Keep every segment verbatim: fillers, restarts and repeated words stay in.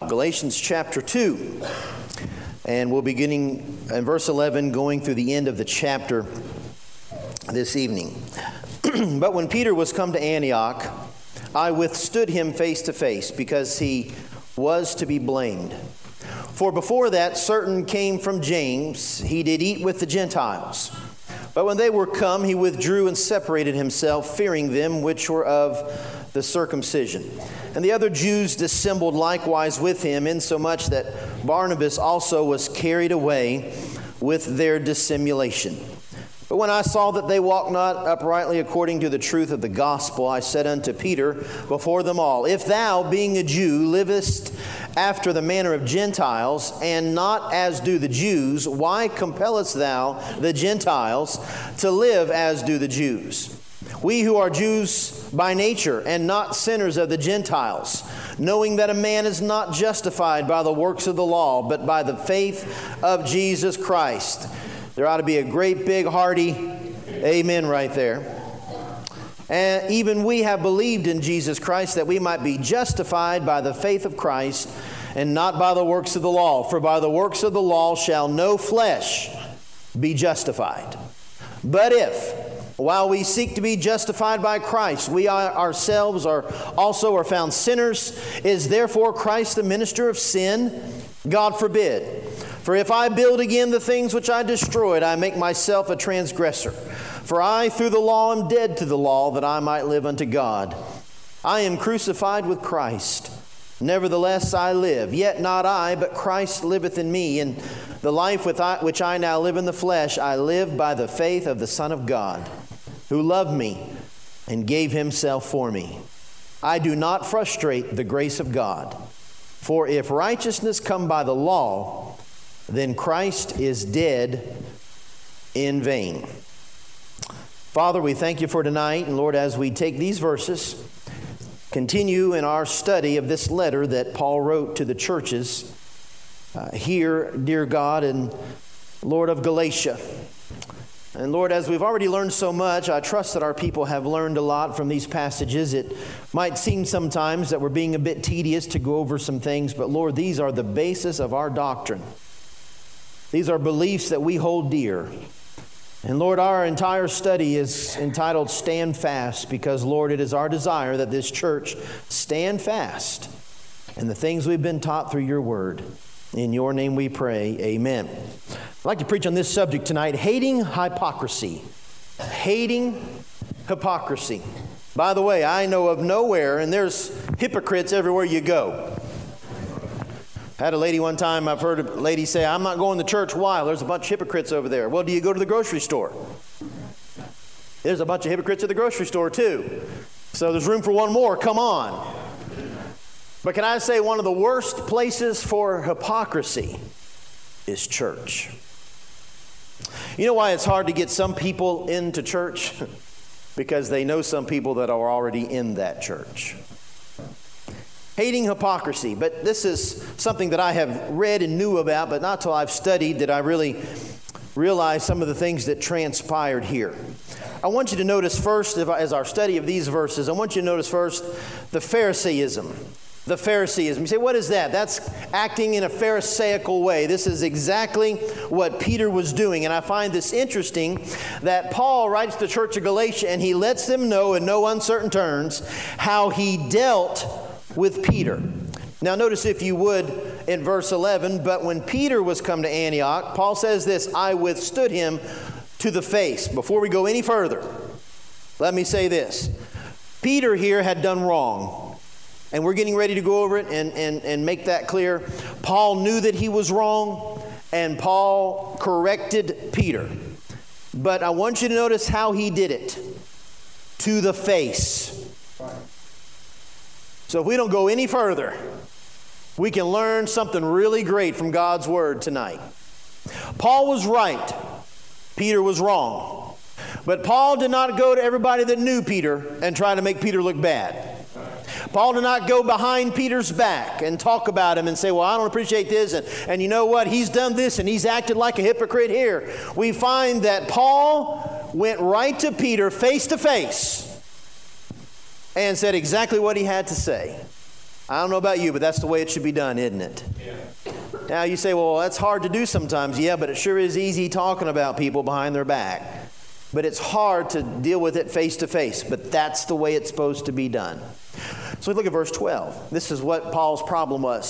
Galatians chapter two. And we'll be beginning in verse eleven, going through the end of the chapter this evening. But when Peter was come to Antioch, I withstood him face to face, because he was to be blamed. For before that certain came from James, he did eat with the Gentiles. But when they were come, he withdrew and separated himself, fearing them which were of the circumcision. And the other Jews dissembled likewise with him, insomuch that Barnabas also was carried away with their dissimulation. But when I saw that they walked not uprightly according to the truth of the gospel, I said unto Peter before them all, If thou, being a Jew, livest after the manner of Gentiles, and not as do the Jews, why compellest thou the Gentiles to live as do the Jews? We who are Jews by nature, and not sinners of the Gentiles, knowing that a man is not justified by the works of the law, but by the faith of Jesus Christ. There ought to be a great big hearty amen right there. And even we have believed in Jesus Christ, that we might be justified by the faith of Christ, and not by the works of the law. For by the works of the law shall no flesh be justified. But if, while we seek to be justified by Christ, we are ourselves are also are found sinners, is therefore Christ the minister of sin? God forbid. For if I build again the things which I destroyed, I make myself a transgressor. For I through the law am dead to the law, that I might live unto God. I am crucified with Christ. Nevertheless I live, yet not I, but Christ liveth in me. And the life which I now live in the flesh, I live by the faith of the Son of God, who loved me and gave himself for me. I do not frustrate the grace of God. For if righteousness come by the law, then Christ is dead in vain. Father, we thank you for tonight. And Lord, as we take these verses, continue in our study of this letter that Paul wrote to the churches uh, here, dear God, and Lord of Galatia. And Lord, as we've already learned so much, I trust that our people have learned a lot from these passages. It might seem sometimes that we're being a bit tedious to go over some things, but Lord, these are the basis of our doctrine. These are beliefs that we hold dear. And Lord, our entire study is entitled Stand Fast, because Lord, it is our desire that this church stand fast in the things we've been taught through your word. In your name we pray, amen. I'd like to preach on this subject tonight, hating hypocrisy. Hating hypocrisy. By the way, I know of nowhere, and there's hypocrites everywhere you go. I had a lady one time, I've heard a lady say, I'm not going to church. Why? There's a bunch of hypocrites over there. Well, do you go to the grocery store? There's a bunch of hypocrites at the grocery store too. So there's room for one more. Come on. But can I say one of the worst places for hypocrisy is church. You know why it's hard to get some people into church? Because they know some people that are already in that church. Hating hypocrisy. But this is something that I have read and knew about, but not till I've studied did I really realize some of the things that transpired here. I want you to notice first, as our study of these verses, I want you to notice first the Pharisaism. The Pharisaism. You say, what is that? That's acting in a Pharisaical way. This is exactly what Peter was doing. And I find this interesting that Paul writes to the church of Galatia and he lets them know in no uncertain terms how he dealt with Peter. Now notice, if you would, in verse eleven, but when Peter was come to Antioch, Paul says this, I withstood him to the face. Before we go any further, let me say this. Peter here had done wrong. And we're getting ready to go over it and, and, and make that clear. Paul knew that he was wrong, and Paul corrected Peter. But I want you to notice how he did it. To the face. So if we don't go any further, we can learn something really great from God's word tonight. Paul was right. Peter was wrong. But Paul did not go to everybody that knew Peter and try to make Peter look bad. Paul did not go behind Peter's back and talk about him and say, well, I don't appreciate this. And, and you know what? He's done this and he's acted like a hypocrite here. We find that Paul went right to Peter face to face and said exactly what he had to say. I don't know about you, but that's the way it should be done, isn't it? Yeah. Now you say, well, that's hard to do sometimes. Yeah, but it sure is easy talking about people behind their back. But it's hard to deal with it face to face. But that's the way it's supposed to be done. So we look at verse twelve. This is what Paul's problem was.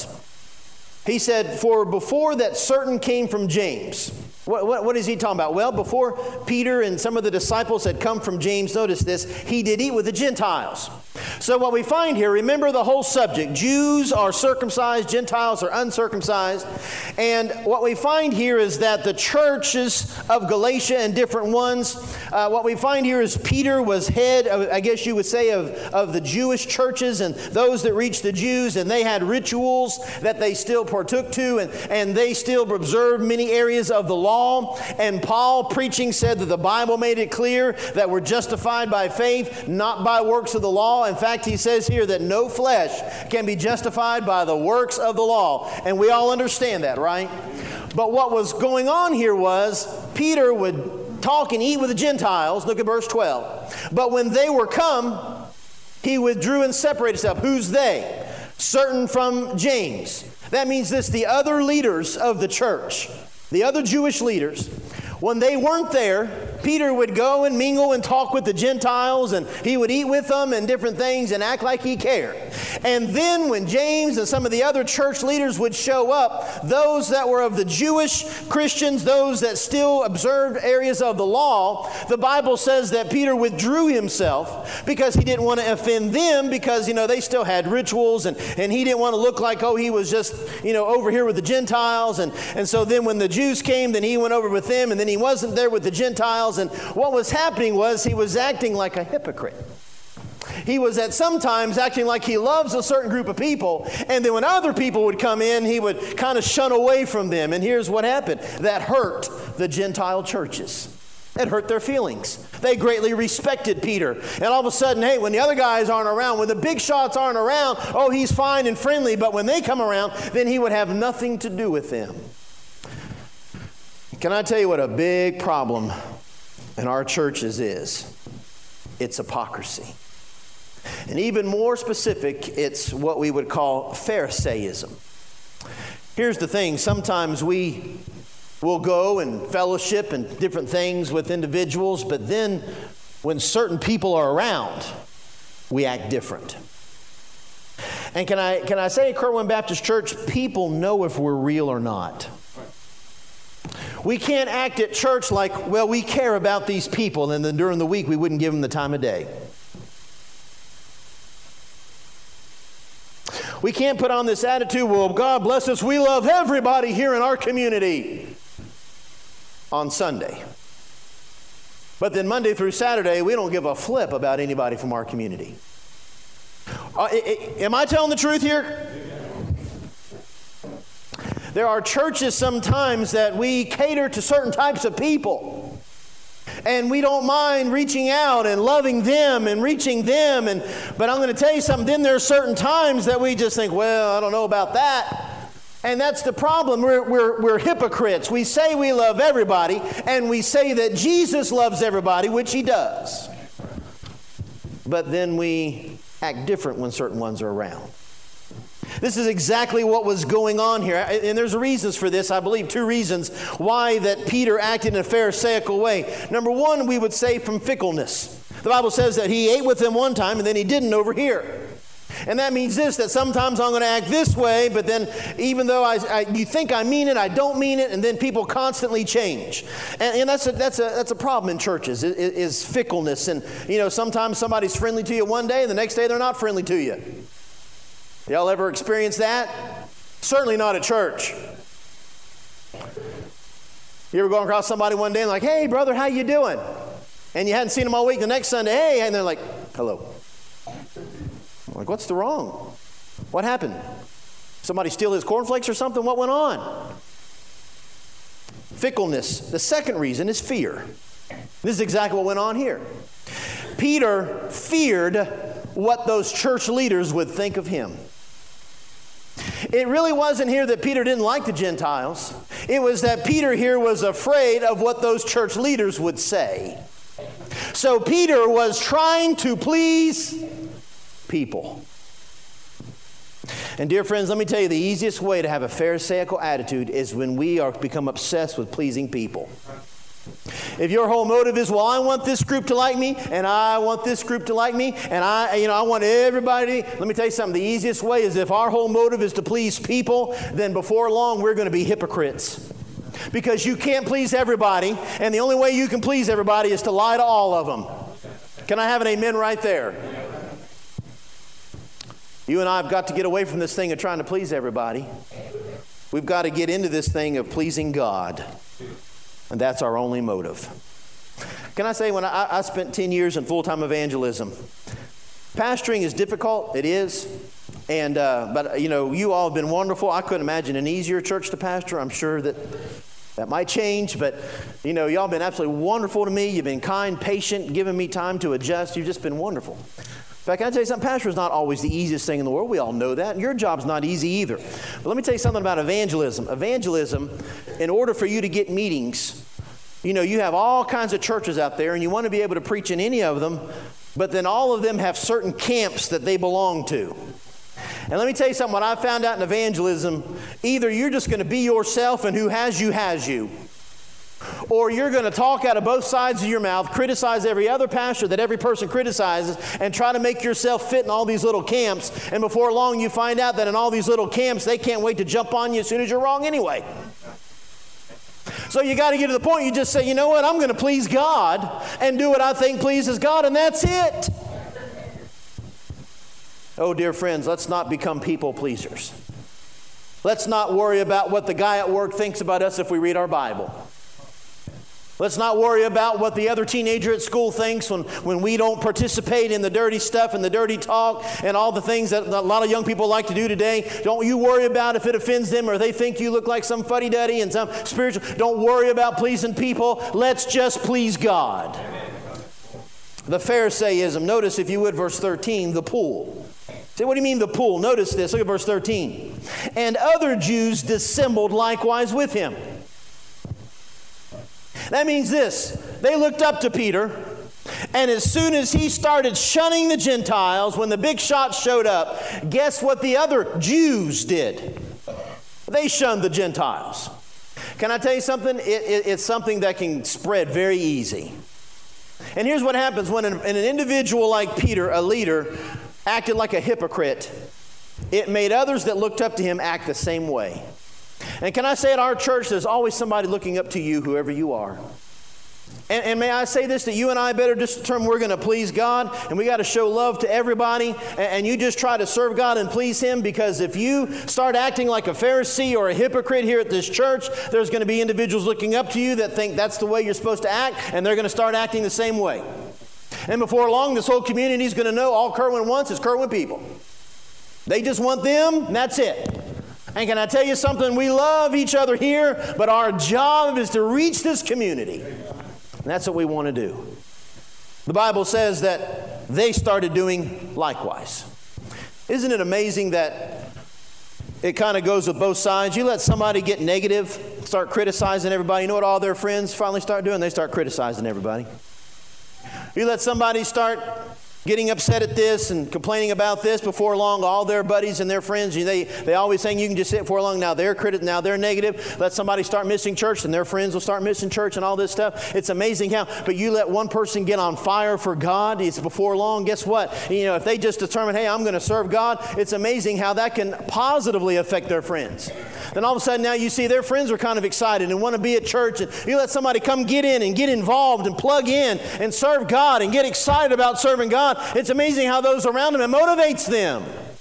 He said, for before that certain came from James. What, what, what is he talking about? Well, before Peter and some of the disciples had come from James, notice this, he did eat with the Gentiles. So what we find here, remember the whole subject. Jews are circumcised, Gentiles are uncircumcised. And what we find here is that the churches of Galatia and different ones, uh, what we find here is Peter was head, of, I guess you would say, of, of the Jewish churches and those that reached the Jews, and they had rituals that they still partook to, and, and they still observed many areas of the law. And Paul, preaching, said that the Bible made it clear that we're justified by faith, not by works of the law. In fact, he says here that no flesh can be justified by the works of the law. And we all understand that, right? But what was going on here was Peter would talk and eat with the Gentiles. Look at verse twelve. But when they were come, he withdrew and separated himself. Who's they? Certain from James. That means this, the other leaders of the church. The other Jewish leaders, when they weren't there, Peter would go and mingle and talk with the Gentiles, and he would eat with them and different things and act like he cared. And then when James and some of the other church leaders would show up, those that were of the Jewish Christians, those that still observed areas of the law, the Bible says that Peter withdrew himself because he didn't want to offend them, because, you know, they still had rituals, and, and he didn't want to look like, oh, he was just, you know, over here with the Gentiles. And, and so then when the Jews came, then he went over with them, and then he wasn't there with the Gentiles. And what was happening was he was acting like a hypocrite. He was at sometimes acting like he loves a certain group of people, and then when other people would come in, he would kind of shun away from them. And here's what happened. That hurt the Gentile churches. It hurt their feelings. They greatly respected Peter. And all of a sudden, hey, when the other guys aren't around, when the big shots aren't around, oh, he's fine and friendly. But when they come around, then he would have nothing to do with them. Can I tell you what a big problem in our churches is? It's hypocrisy. And even more specific, it's what we would call Pharisaism. Here's the thing. Sometimes we will go and fellowship and different things with individuals, but then when certain people are around, we act different. And can I, can I say at Kirtland Baptist Church, people know if we're real or not. We can't act at church like, well, we care about these people, and then during the week we wouldn't give them the time of day. We can't put on this attitude, well, God bless us, we love everybody here in our community on Sunday. But then Monday through Saturday, we don't give a flip about anybody from our community. Uh, am I telling the truth here? There are churches sometimes that we cater to certain types of people, and we don't mind reaching out and loving them and reaching them. And but I'm going to tell you something, then there are certain times that we just think, well, I don't know about that. And that's the problem. We're, we're, we're hypocrites. We say we love everybody, and we say that Jesus loves everybody, which he does. But then we act different when certain ones are around. This is exactly what was going on here. And there's reasons for this. I believe two reasons why that Peter acted in a Pharisaical way. Number one, we would say from fickleness. The Bible says that he ate with them one time and then he didn't over here. And that means this, that sometimes I'm going to act this way, but then even though I, I, you think I mean it, I don't mean it, and then people constantly change. And, and that's, a, that's, a, that's a problem in churches, is, is fickleness. And, you know, sometimes somebody's friendly to you one day, and the next day they're not friendly to you. Y'all ever experienced that? Certainly not at church. You ever go across somebody one day and like, hey, brother, how you doing? And you hadn't seen them all week. The next Sunday, hey, and they're like, hello. I'm like, what's the wrong? What happened? Somebody steal his cornflakes or something? What went on? Fickleness. The second reason is fear. This is exactly what went on here. Peter feared what those church leaders would think of him. It really wasn't here that Peter didn't like the Gentiles. It was that Peter here was afraid of what those church leaders would say. So Peter was trying to please people. And dear friends, let me tell you, the easiest way to have a Pharisaical attitude is when we are become obsessed with pleasing people. If your whole motive is, well, I want this group to like me, and I want this group to like me, and I, you know, I want everybody. Let me tell you something. The easiest way is if our whole motive is to please people, then before long we're going to be hypocrites. Because you can't please everybody, and the only way you can please everybody is to lie to all of them. Can I have an amen right there? You and I have got to get away from this thing of trying to please everybody. We've got to get into this thing of pleasing God. And that's our only motive. Can I say, when I, I spent ten years in full-time evangelism, pastoring is difficult. It is. And, uh, but, you know, you all have been wonderful. I couldn't imagine an easier church to pastor. I'm sure that that might change. But, you know, y'all have been absolutely wonderful to me. You've been kind, patient, giving me time to adjust. You've just been wonderful. In fact, can I tell you something? Pastor is not always the easiest thing in the world. We all know that. And your job's not easy either. But let me tell you something about evangelism. Evangelism, in order for you to get meetings, you know, you have all kinds of churches out there, and you want to be able to preach in any of them, but then all of them have certain camps that they belong to. And let me tell you something. What I found out in evangelism, either you're just going to be yourself, and who has you, has you. Or you're going to talk out of both sides of your mouth, criticize every other pastor that every person criticizes, and try to make yourself fit in all these little camps. And before long, you find out that in all these little camps, they can't wait to jump on you as soon as you're wrong anyway. So you got to get to the point, you just say, you know what, I'm going to please God and do what I think pleases God, and that's it. Oh, dear friends, let's not become people pleasers. Let's not worry about what the guy at work thinks about us if we read our Bible. Let's not worry about what the other teenager at school thinks when, when we don't participate in the dirty stuff and the dirty talk and all the things that a lot of young people like to do today. Don't you worry about if it offends them or they think you look like some fuddy-duddy and some spiritual. Don't worry about pleasing people. Let's just please God. The Pharisaism. Notice, if you would, verse thirteen, the pool. Say, what do you mean the pool? Notice this. Look at verse thirteen. And other Jews dissembled likewise with him. That means this. They looked up to Peter, and as soon as he started shunning the Gentiles, when the big shots showed up, guess what the other Jews did? They shunned the Gentiles. Can I tell you something? It, it, it's something that can spread very easy. And here's what happens when an, an individual like Peter, a leader, acted like a hypocrite. It made others that looked up to him act the same way. And can I say at our church, there's always somebody looking up to you, whoever you are. And, and may I say this, that you and I better just determine we're going to please God, and we got to show love to everybody, and, and you just try to serve God and please Him, because if you start acting like a Pharisee or a hypocrite here at this church, there's going to be individuals looking up to you that think that's the way you're supposed to act, and they're going to start acting the same way. And before long, this whole community is going to know all Kerwin wants is Kerwin people. They just want them, and that's it. And can I tell you something? We love each other here, but our job is to reach this community. And that's what we want to do. The Bible says that they started doing likewise. Isn't it amazing that it kind of goes with both sides? You let somebody get negative, start criticizing everybody. You know what all their friends finally start doing? They start criticizing everybody. You let somebody start getting upset at this and complaining about this, before long, all their buddies and their friends, they, they always saying you can just sit before long. Now they're criti- now they're negative. Let somebody start missing church, and their friends will start missing church and all this stuff. It's amazing how, but you let one person get on fire for God, it's before long, guess what? You know, if they just determine, hey, I'm going to serve God, it's amazing how that can positively affect their friends. Then all of a sudden now you see their friends are kind of excited and want to be at church, and you let somebody come get in and get involved and plug in and serve God and get excited about serving God. It's amazing how those around them, it motivates them.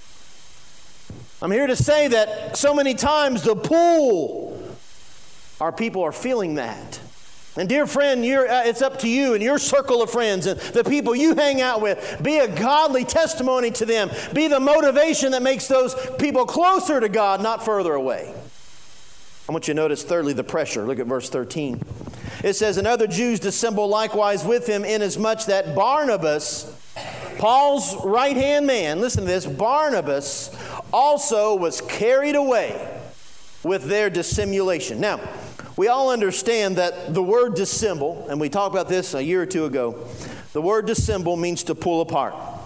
I'm here to say that so many times the pool, our people are feeling that. And dear friend, you're, uh, it's up to you and your circle of friends and the people you hang out with. Be a godly testimony to them. Be the motivation that makes those people closer to God, not further away. I want you to notice, thirdly, the pressure. Look at verse thirteen. It says, and other Jews dissembled likewise with him, inasmuch that Barnabas, Paul's right-hand man, listen to this, Barnabas also was carried away with their dissimulation. Now, we all understand that the word dissemble, and we talked about this a year or two ago, the word dissemble means to pull apart.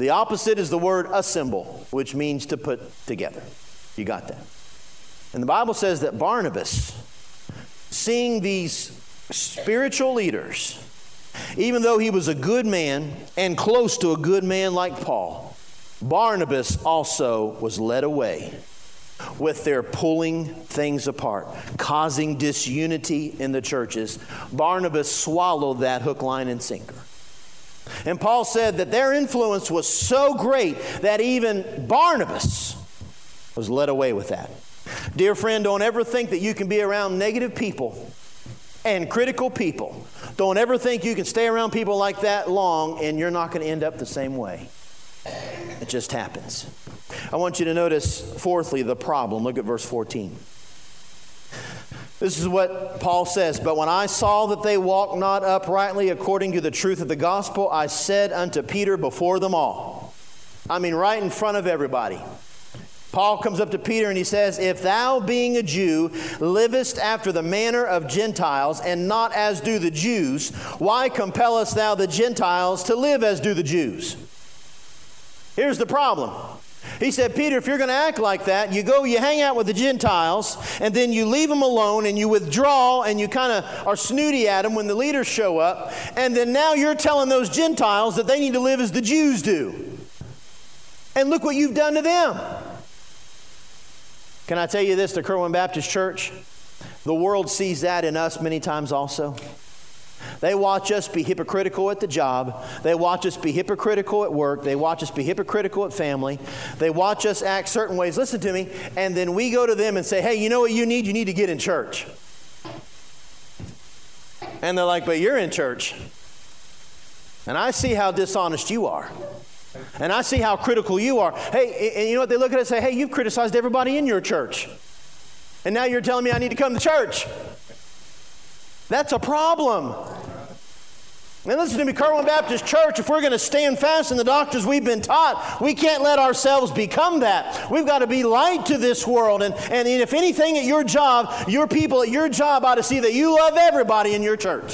The opposite is the word assemble, which means to put together. You got that? And the Bible says that Barnabas, seeing these spiritual leaders, even though he was a good man and close to a good man like Paul, Barnabas also was led away with their pulling things apart, causing disunity in the churches. Barnabas swallowed that hook, line, and sinker. And Paul said that their influence was so great that even Barnabas was led away with that. Dear friend, don't ever think that you can be around negative people and critical people. Don't ever think you can stay around people like that long and you're not going to end up the same way. It just happens. I want you to notice, fourthly, the problem. Look at verse fourteen. This is what Paul says. But when I saw that they walked not uprightly according to the truth of the gospel, I said unto Peter before them all. I mean, right in front of everybody. Paul comes up to Peter and he says, if thou being a Jew livest after the manner of Gentiles and not as do the Jews, why compellest thou the Gentiles to live as do the Jews? Here's the problem. He said, Peter, if you're going to act like that, you go, you hang out with the Gentiles, and then you leave them alone, and you withdraw, and you kind of are snooty at them when the leaders show up, and then now you're telling those Gentiles that they need to live as the Jews do. And look what you've done to them. Can I tell you this, the Kerwin Baptist Church? The world sees that in us many times also. They watch us be hypocritical at the job. They watch us be hypocritical at work. They watch us be hypocritical at family. They watch us act certain ways. Listen to me. And then we go to them and say, hey, you know what you need? You need to get in church. And they're like, but you're in church. And I see how dishonest you are. And I see how critical you are. Hey, and you know what? They look at us and say, hey, you've criticized everybody in your church. And now you're telling me I need to come to church. That's a problem. And listen to me, Kerwin Baptist Church, if we're going to stand fast in the doctrines we've been taught, we can't let ourselves become that. We've got to be light to this world. And, and if anything at your job, your people at your job ought to see that you love everybody in your church.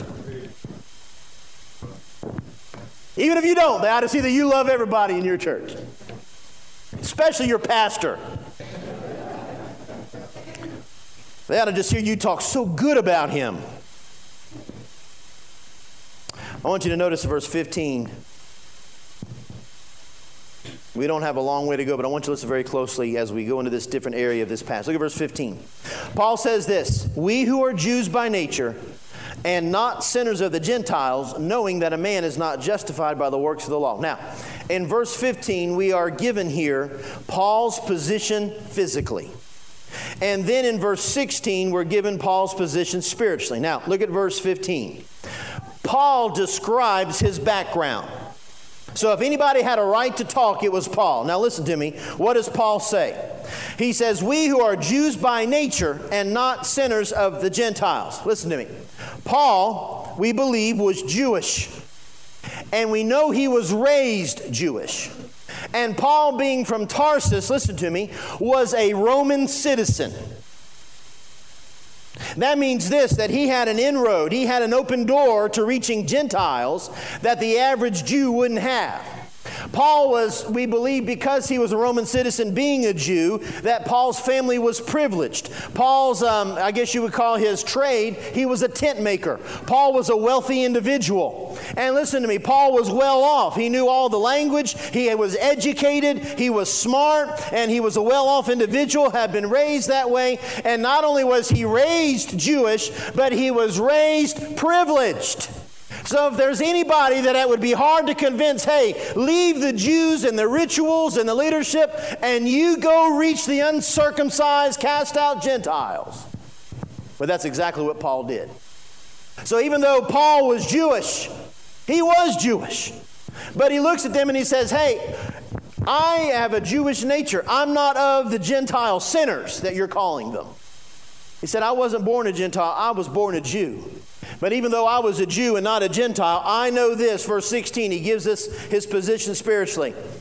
Even if you don't, they ought to see that you love everybody in your church. Especially your pastor. They ought to just hear you talk so good about him. I want you to notice verse fifteen. We don't have a long way to go, but I want you to listen very closely as we go into this different area of this passage. Look at verse fifteen. Paul says this, we who are Jews by nature and not sinners of the Gentiles, knowing that a man is not justified by the works of the law. Now, in verse fifteen, we are given here Paul's position physically. And then in verse sixteen, we're given Paul's position spiritually. Now, look at verse fifteen. Paul describes his background. So if anybody had a right to talk, it was Paul. Now listen to me. What does Paul say? He says, we who are Jews by nature and not sinners of the Gentiles. Listen to me. Paul, we believe, was Jewish. And we know he was raised Jewish. And Paul, being from Tarsus, listen to me, was a Roman citizen. That means this, that he had an inroad, he had an open door to reaching Gentiles that the average Jew wouldn't have. Paul was, we believe, because he was a Roman citizen, being a Jew, that Paul's family was privileged. Paul's, um, I guess you would call his trade, he was a tent maker. Paul was a wealthy individual. And listen to me, Paul was well off. He knew all the language, he was educated, he was smart, and he was a well-off individual, had been raised that way. And not only was he raised Jewish, but he was raised privileged. So if there's anybody that it would be hard to convince, hey, leave the Jews and the rituals and the leadership and you go reach the uncircumcised, cast out Gentiles. But that's exactly what Paul did. So even though Paul was Jewish, he was Jewish. But he looks at them and he says, hey, I have a Jewish nature. I'm not of the Gentile sinners that you're calling them. He said, I wasn't born a Gentile. I was born a Jew. But even though I was a Jew and not a Gentile, I know this, verse sixteen, he gives us his position spiritually.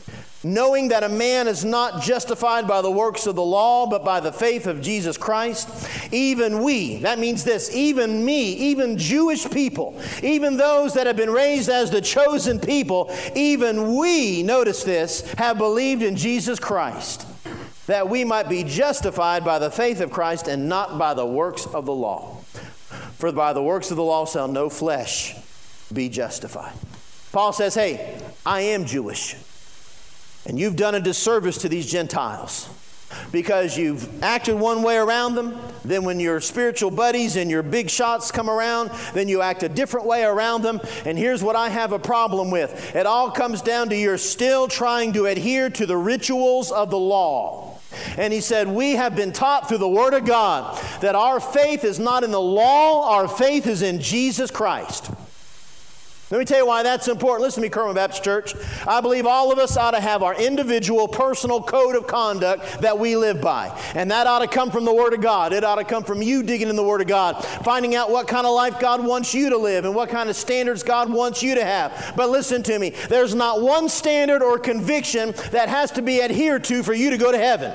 knowing that a man is not justified by the works of the law, but by the faith of Jesus Christ. Even we, that means this, even me, even Jewish people, even those that have been raised as the chosen people, even we, notice this, have believed in Jesus Christ, that we might be justified by the faith of Christ and not by the works of the law. For by the works of the law shall no flesh be justified. Paul says, hey, I am Jewish. And you've done a disservice to these Gentiles because you've acted one way around them. Then when your spiritual buddies and your big shots come around, then you act a different way around them. And here's what I have a problem with. It all comes down to you're still trying to adhere to the rituals of the law. And he said, we have been taught through the Word of God that our faith is not in the law, our faith is in Jesus Christ. Let me tell you why that's important. Listen to me, Kerwin Baptist Church. I believe all of us ought to have our individual personal code of conduct that we live by. And that ought to come from the Word of God. It ought to come from you digging in the Word of God, finding out what kind of life God wants you to live and what kind of standards God wants you to have. But listen to me, there's not one standard or conviction that has to be adhered to for you to go to heaven.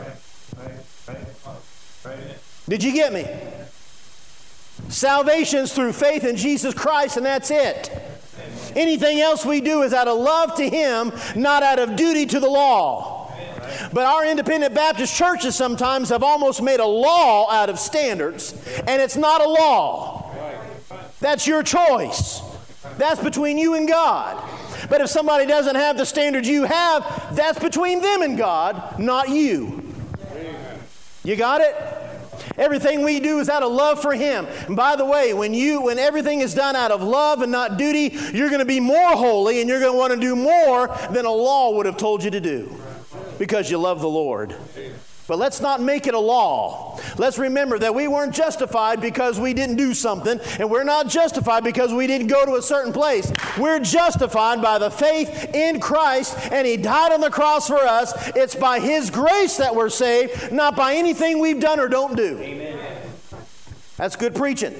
Did you get me? Salvation's through faith in Jesus Christ, and that's it. Anything else we do is out of love to Him, not out of duty to the law. But our independent Baptist churches sometimes have almost made a law out of standards, and it's not a law. That's your choice. That's between you and God. But if somebody doesn't have the standards you have, that's between them and God, not you. You got it? Everything we do is out of love for Him. And by the way, when you when everything is done out of love and not duty, you're going to be more holy and you're going to want to do more than a law would have told you to do because you love the Lord. But let's not make it a law. Let's remember that we weren't justified because we didn't do something, and we're not justified because we didn't go to a certain place. We're justified by the faith in Christ, and He died on the cross for us. It's by His grace that we're saved, not by anything we've done or don't do. Amen. That's good preaching.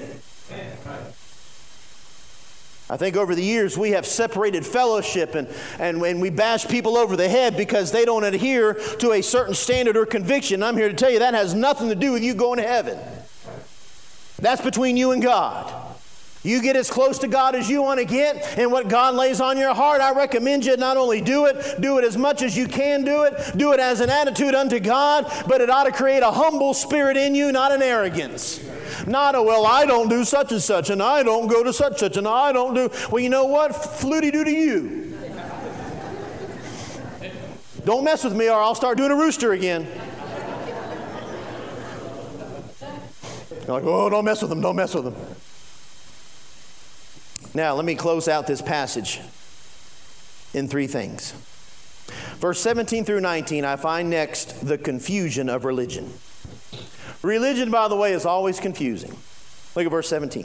I think over the years we have separated fellowship and, and when we bash people over the head because they don't adhere to a certain standard or conviction. I'm here to tell you that has nothing to do with you going to heaven. That's between you and God. You get as close to God as you want to get, and what God lays on your heart, I recommend you not only do it, do it as much as you can do it, do it as an attitude unto God, but it ought to create a humble spirit in you, not an arrogance. Not a, well, I don't do such and such, and I don't go to such and such, and I don't do, well, you know what? Fluty-doo to you. Don't mess with me or I'll start doing a rooster again. You're like, oh, don't mess with them, don't mess with them. Now, let me close out this passage in three things. Verse seventeen through nineteen, I find next the confusion of religion. Religion, by the way, is always confusing. Look at verse seventeen.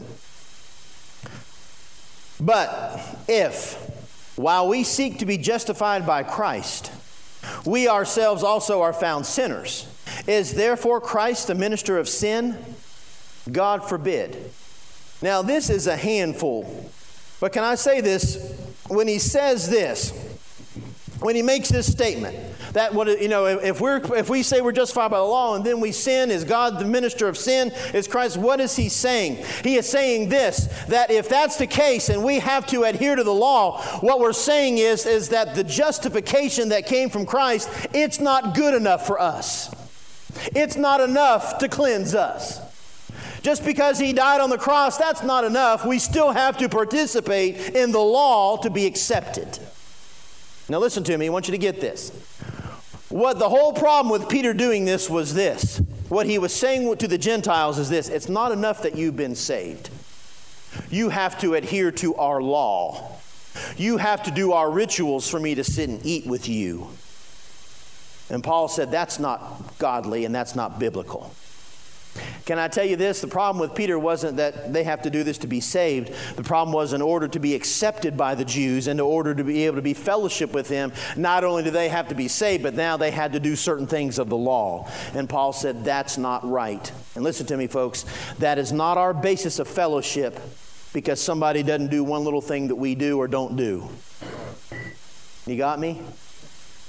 But if, while we seek to be justified by Christ, we ourselves also are found sinners, is therefore Christ the minister of sin? God forbid. Now, this is a handful. But can I say this? When he says this, when he makes this statement, that what you know, if we're if we say we're justified by the law and then we sin, is God the minister of sin? Is Christ? What is he saying? He is saying this, that if that's the case and we have to adhere to the law, what we're saying is, is that the justification that came from Christ, it's not good enough for us. It's not enough to cleanse us. Just because he died on the cross, that's not enough. We still have to participate in the law to be accepted. Now listen to me, I want you to get this. What the whole problem with Peter doing this was this. What he was saying to the Gentiles is this: it's not enough that you've been saved. You have to adhere to our law. You have to do our rituals for me to sit and eat with you. And Paul said that's not godly and that's not biblical. Can I tell you this? The problem with Peter wasn't that they have to do this to be saved. The problem was, in order to be accepted by the Jews and in order to be able to be fellowship with them, not only do they have to be saved, but now they had to do certain things of the law. And Paul said that's not right. And listen to me, folks, that is not our basis of fellowship because somebody doesn't do one little thing that we do or don't do. You got me?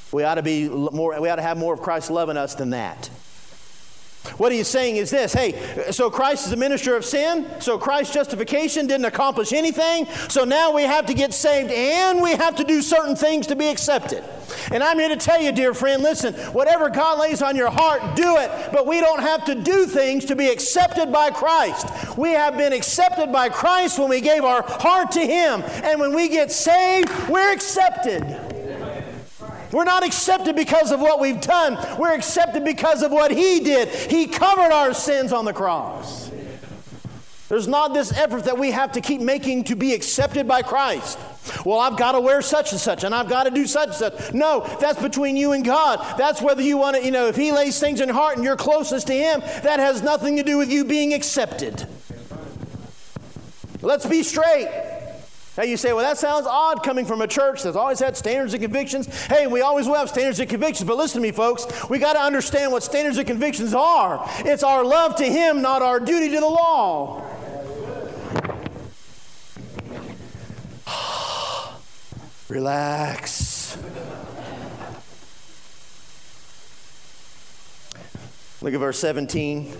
We ought to be more, we ought to have more of Christ's love in us than that. What he's saying is this: hey, so Christ is a minister of sin, so Christ's justification didn't accomplish anything, so now we have to get saved and we have to do certain things to be accepted. And I'm here to tell you, dear friend, listen, whatever God lays on your heart, do it, but we don't have to do things to be accepted by Christ. We have been accepted by Christ when we gave our heart to Him, and when we get saved, we're accepted. We're not accepted because of what we've done. We're accepted because of what He did. He covered our sins on the cross. There's not this effort that we have to keep making to be accepted by Christ. Well, I've got to wear such and such, and I've got to do such and such. No, that's between you and God. That's whether you want to, you know, if He lays things in your heart and you're closest to Him, that has nothing to do with you being accepted. Let's be straight. Now you say, well, that sounds odd coming from a church that's always had standards and convictions. Hey, we always will have standards and convictions, but listen to me, folks. We got to understand what standards and convictions are. It's our love to Him, not our duty to the law. Relax. Look at verse seventeen.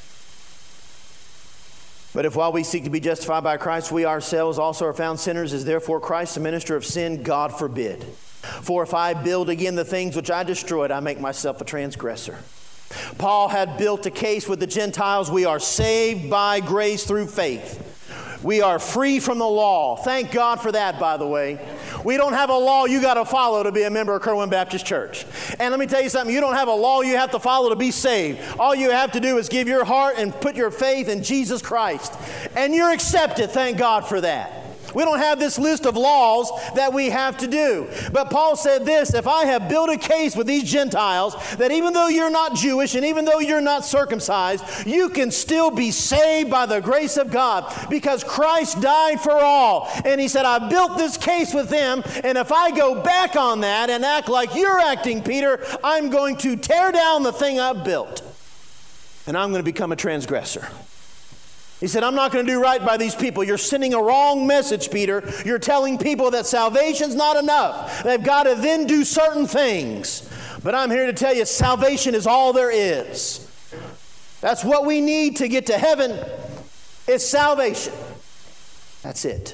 But if while we seek to be justified by Christ, we ourselves also are found sinners, is therefore Christ a minister of sin? God forbid. For if I build again the things which I destroyed, I make myself a transgressor. Paul had built a case with the Gentiles. We are saved by grace through faith. We are free from the law. Thank God for that, by the way. We don't have a law you got to follow to be a member of Kerwin Baptist Church. And let me tell you something, you don't have a law you have to follow to be saved. All you have to do is give your heart and put your faith in Jesus Christ. And you're accepted. Thank God for that. We don't have this list of laws that we have to do. But Paul said this: if I have built a case with these Gentiles that even though you're not Jewish and even though you're not circumcised, you can still be saved by the grace of God because Christ died for all. And he said, I built this case with them, and if I go back on that and act like you're acting, Peter, I'm going to tear down the thing I've built, and I'm going to become a transgressor. He said, I'm not going to do right by these people. You're sending a wrong message, Peter. You're telling people that salvation's not enough. They've got to then do certain things. But I'm here to tell you, salvation is all there is. That's what we need to get to heaven, is salvation. That's it.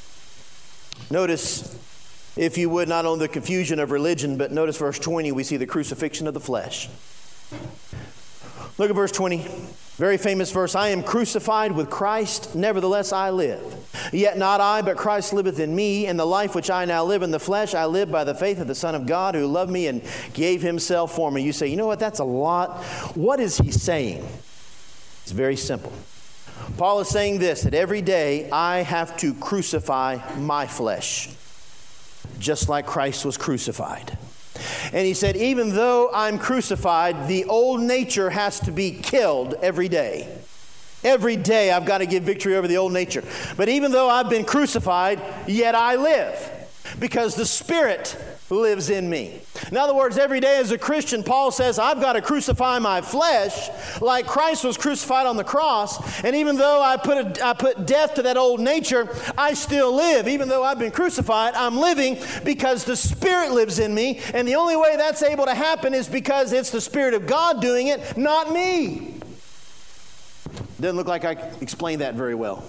Notice, if you would, not only the confusion of religion, but notice verse twenty, we see the crucifixion of the flesh. Look at verse twenty. Very famous verse. I am crucified with Christ, nevertheless I live. Yet not I, but Christ liveth in me, and the life which I now live in the flesh, I live by the faith of the Son of God who loved me and gave Himself for me. You say, you know what, that's a lot. What is he saying? It's very simple. Paul is saying this, that every day I have to crucify my flesh, just like Christ was crucified. And he said, even though I'm crucified, the old nature has to be killed every day. Every day I've got to give victory over the old nature. But even though I've been crucified, yet I live, because the Spirit lives in me. In other words, every day as a Christian, Paul says, I've got to crucify my flesh like Christ was crucified on the cross. And even though I put, a, I put death to that old nature, I still live. Even though I've been crucified, I'm living because the Spirit lives in me. And the only way that's able to happen is because it's the Spirit of God doing it, not me. Doesn't look like I explained that very well.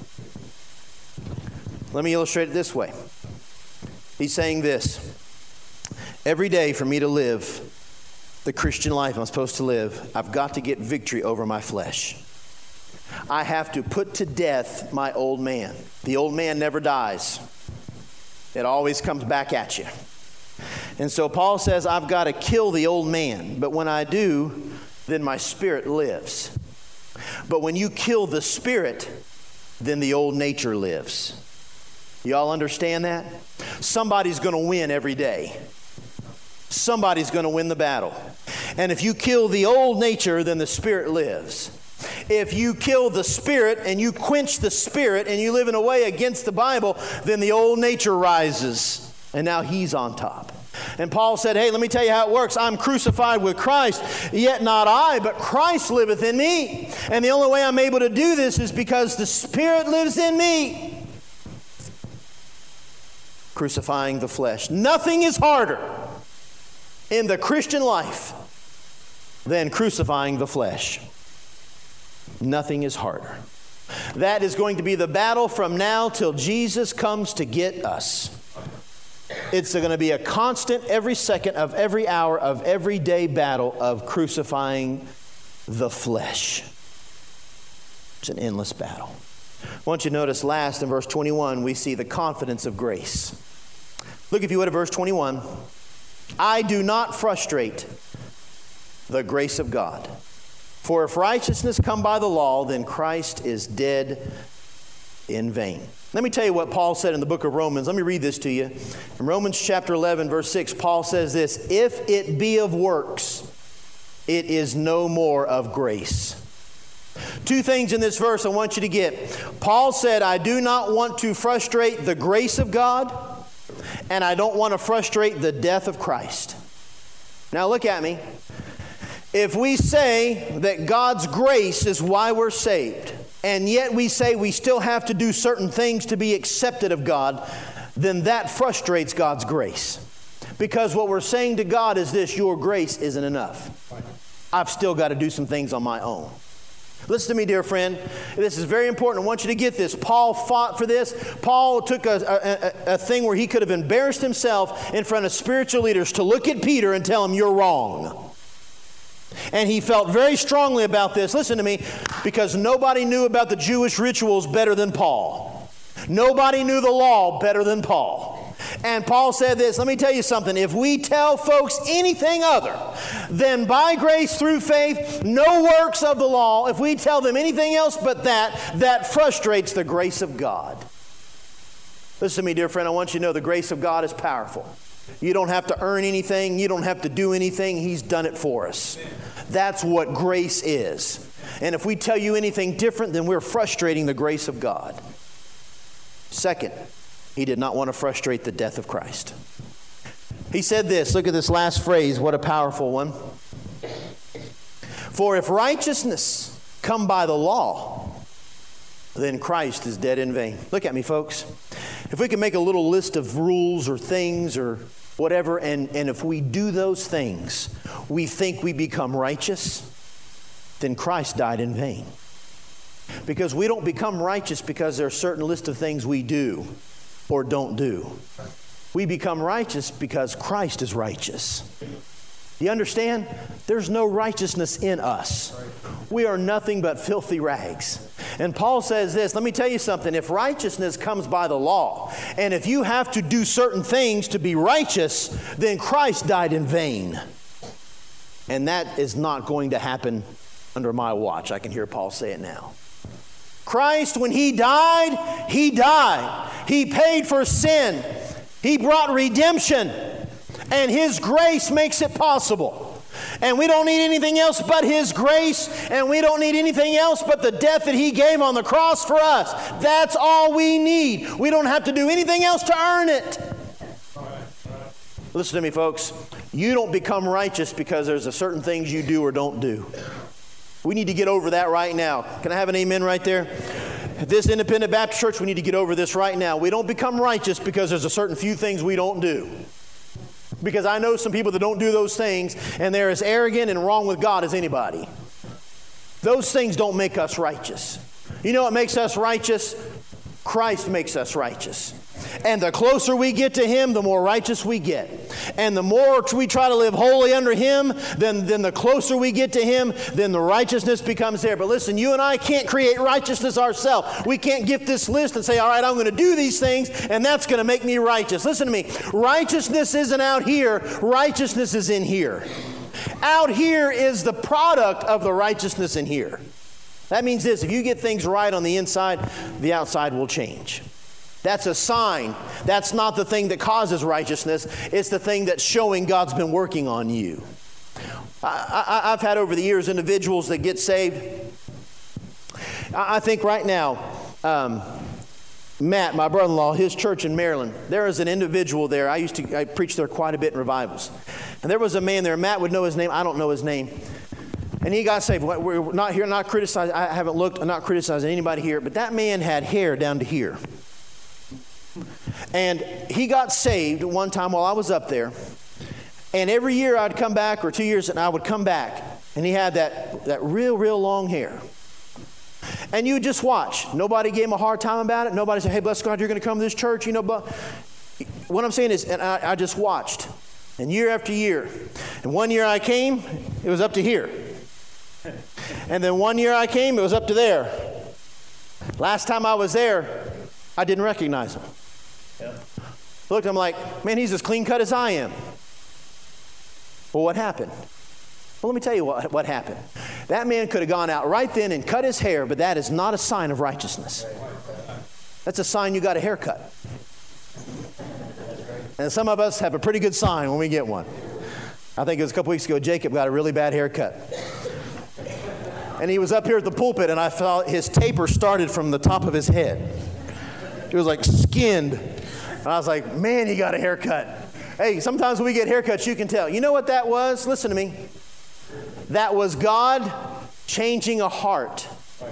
Let me illustrate it this way. He's saying this. Every day for me to live the Christian life I'm supposed to live, I've got to get victory over my flesh. I have to put to death my old man. The old man never dies. It always comes back at you. And so Paul says, I've got to kill the old man. But when I do, then my spirit lives. But when you kill the spirit, then the old nature lives. Y'all understand that? Somebody's going to win every day. Somebody's going to win the battle. And if you kill the old nature, then the spirit lives. If you kill the spirit and you quench the spirit and you live in a way against the Bible, then the old nature rises. And now he's on top. And Paul said, hey, let me tell you how it works. I'm crucified with Christ, yet not I, but Christ liveth in me. And the only way I'm able to do this is because the Spirit lives in me. Crucifying the flesh. Nothing is harder in the Christian life than crucifying the flesh. Nothing is harder. That is going to be the battle from now till Jesus comes to get us. It's going to be a constant every second of every hour of everyday battle of crucifying the flesh. It's an endless battle. I want you to notice last in verse twenty-one, we see the confidence of grace. Look, if you would, at verse twenty-one. I do not frustrate the grace of God. For if righteousness come by the law, then Christ is dead in vain. Let me tell you what Paul said in the book of Romans. Let me read this to you. In Romans chapter eleven, verse six, Paul says this, if it be of works, it is no more of grace. Two things in this verse I want you to get. Paul said, I do not want to frustrate the grace of God, and I don't want to frustrate the death of Christ. Now look at me. If we say that God's grace is why we're saved, and yet we say we still have to do certain things to be accepted of God, then that frustrates God's grace. Because what we're saying to God is this, your grace isn't enough. I've still got to do some things on my own. Listen to me, dear friend. This is very important. I want you to get this. Paul fought for this. Paul took a, a, a thing where he could have embarrassed himself in front of spiritual leaders to look at Peter and tell him, you're wrong. And he felt very strongly about this. Listen to me, because nobody knew about the Jewish rituals better than Paul. Nobody knew the law better than Paul. And Paul said this, let me tell you something. If we tell folks anything other than by grace through faith, no works of the law, if we tell them anything else but that, that frustrates the grace of God. Listen to me, dear friend, I want you to know the grace of God is powerful. You don't have to earn anything. You don't have to do anything. He's done it for us. That's what grace is. And if we tell you anything different, then we're frustrating the grace of God. Second, he did not want to frustrate the death of Christ. He said this. Look at this last phrase. What a powerful one. For if righteousness come by the law, then Christ is dead in vain. Look at me, folks. If we can make a little list of rules or things or whatever, and, and if we do those things, we think we become righteous, then Christ died in vain. Because we don't become righteous because there are a certain list of things we do or don't do. We become righteous because Christ is righteous. You understand? There's no righteousness in us. We are nothing but filthy rags. And Paul says this, let me tell you something. If righteousness comes by the law, and if you have to do certain things to be righteous, then Christ died in vain. And that is not going to happen under my watch. I can hear Paul say it now. Christ, when he died, he died. He paid for sin. He brought redemption. And his grace makes it possible. And we don't need anything else but his grace. And we don't need anything else but the death that he gave on the cross for us. That's all we need. We don't have to do anything else to earn it. Listen to me, folks. You don't become righteous because there's a certain things you do or don't do. We need to get over that right now. Can I have an amen right there? At this Independent Baptist Church, we need to get over this right now. We don't become righteous because there's a certain few things we don't do. Because I know some people that don't do those things, and they're as arrogant and wrong with God as anybody. Those things don't make us righteous. You know what makes us righteous? Christ makes us righteous. And the closer we get to him, the more righteous we get. And the more we try to live holy under him, then, then the closer we get to him, then the righteousness becomes there. But listen, you and I can't create righteousness ourselves. We can't get this list and say, all right, I'm going to do these things, and that's going to make me righteous. Listen to me. Righteousness isn't out here. Righteousness is in here. Out here is the product of the righteousness in here. That means this, if you get things right on the inside, the outside will change. That's a sign. That's not the thing that causes righteousness. It's the thing that's showing God's been working on you. I, I, I've had over the years individuals that get saved. I, I think right now, um, Matt, my brother-in-law, his church in Maryland, there is an individual there. I used to I preach there quite a bit in revivals. And there was a man there. Matt would know his name. I don't know his name. And he got saved. We're not here, not criticizing. I haven't looked. I'm not criticizing anybody here. But that man had hair down to here. And he got saved one time while I was up there. And every year I'd come back, or two years, and I would come back. And he had that, that real, real long hair. And you would just watch. Nobody gave him a hard time about it. Nobody said, hey, bless God, you're going to come to this church. You know, but what I'm saying is, and I, I just watched. And year after year. And one year I came, it was up to here. And then one year I came, it was up to there. Last time I was there, I didn't recognize him. Yeah. Looked, I'm like, man, he's as clean cut as I am. Well, what happened? Well, let me tell you what, what happened. That man could have gone out right then and cut his hair, but that is not a sign of righteousness. That's a sign you got a haircut. And some of us have a pretty good sign when we get one. I think it was a couple weeks ago, Jacob got a really bad haircut. And he was up here at the pulpit, and I felt his taper started from the top of his head. It was like skinned. And I was like, man, he got a haircut. Hey, sometimes when we get haircuts, you can tell. You know what that was? Listen to me. That was God changing a heart.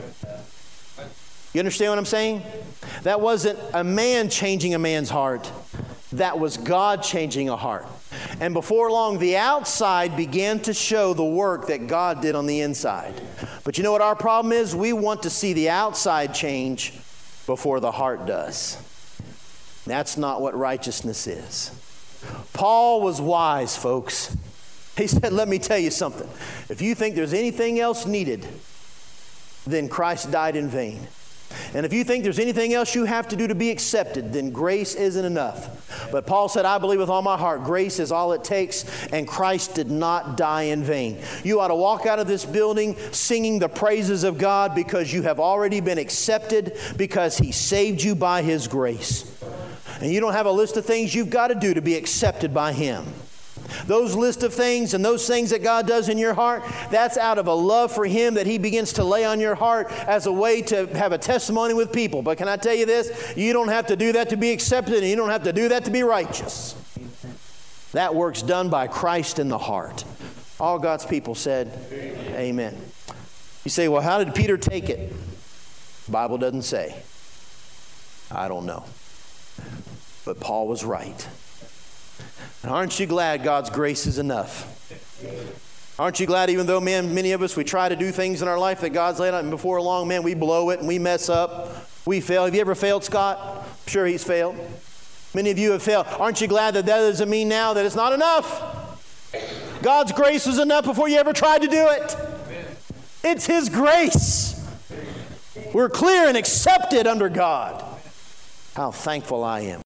You understand what I'm saying? That wasn't a man changing a man's heart. That was God changing a heart. And before long, the outside began to show the work that God did on the inside. But you know what our problem is? We want to see the outside change before the heart does. That's not what righteousness is. Paul was wise, folks. He said, let me tell you something. If you think there's anything else needed, then Christ died in vain. And if you think there's anything else you have to do to be accepted, then grace isn't enough. But Paul said, I believe with all my heart, grace is all it takes, and Christ did not die in vain. You ought to walk out of this building singing the praises of God because you have already been accepted because He saved you by His grace. And you don't have a list of things you've got to do to be accepted by Him. Those list of things and those things that God does in your heart, that's out of a love for Him that He begins to lay on your heart as a way to have a testimony with people. But can I tell you this? You don't have to do that to be accepted, and you don't have to do that to be righteous. That work's done by Christ in the heart. All God's people said, Amen. Amen. You say, well, how did Peter take it? The Bible doesn't say. I don't know. But Paul was right. And aren't you glad God's grace is enough? Aren't you glad, even though, man, many of us, we try to do things in our life that God's laid out, and before long, man, we blow it and we mess up. We fail. Have you ever failed, Scott? I'm sure he's failed. Many of you have failed. Aren't you glad that that doesn't mean now that it's not enough? God's grace was enough before you ever tried to do it. It's His grace. We're clear and accepted under God. How thankful I am.